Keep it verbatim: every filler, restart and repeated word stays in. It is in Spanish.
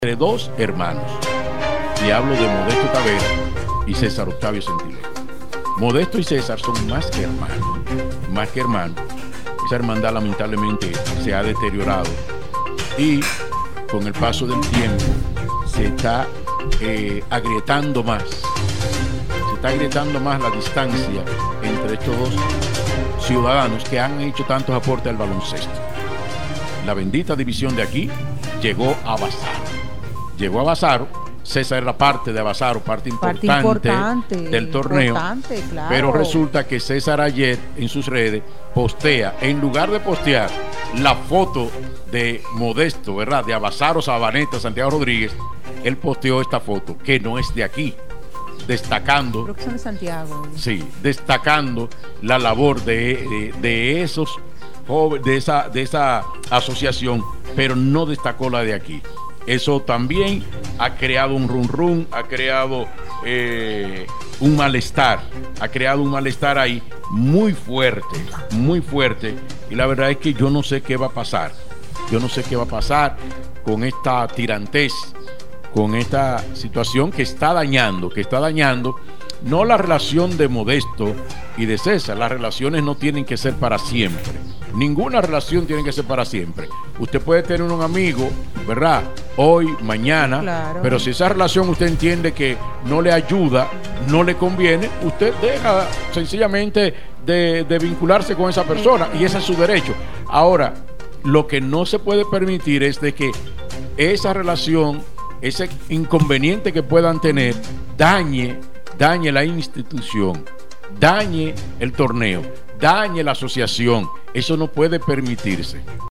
entre dos hermanos. Y hablo de Modesto Tavera y César Octavio Centinela. Modesto y César son más que hermanos, más que hermanos. Esa hermandad lamentablemente se ha deteriorado y con el paso del tiempo se está eh, agrietando más. Se está agrietando más la distancia entre estos dos ciudadanos que han hecho tantos aportes al baloncesto. La bendita división de aquí llegó a Basaro. Llegó a Basaro. César era parte de Basaro, parte importante, parte importante del torneo. Importante, claro. Pero resulta que César ayer en sus redes postea, en lugar de postear la foto de Modesto, ¿verdad? De Basaro, Sabaneta, Santiago Rodríguez, él posteó esta foto, que no es de aquí, destacando. Creo que son de Santiago. ¿eh? Sí, destacando la labor de, de, de esos jóvenes, de esa, de esa asociación, pero no destacó la de aquí. Eso también ha creado un rum rum, ha creado eh, un malestar, ha creado un malestar ahí muy fuerte, muy fuerte. Y la verdad es que yo no sé qué va a pasar. Yo no sé qué va a pasar con esta tirantez, con esta situación que está dañando, que está dañando no la relación de Modesto y de César. Las relaciones no tienen que ser para siempre. Ninguna relación tiene que ser para siempre. Usted puede tener un amigo, ¿verdad? Hoy, mañana, claro. Pero si esa relación usted entiende que no le ayuda, no le conviene, usted deja sencillamente de, de vincularse con esa persona y ese es su derecho. Ahora, lo que no se puede permitir es de que esa relación, ese inconveniente que puedan tener, dañe, dañe la institución, dañe el torneo, dañe la asociación. Eso no puede permitirse.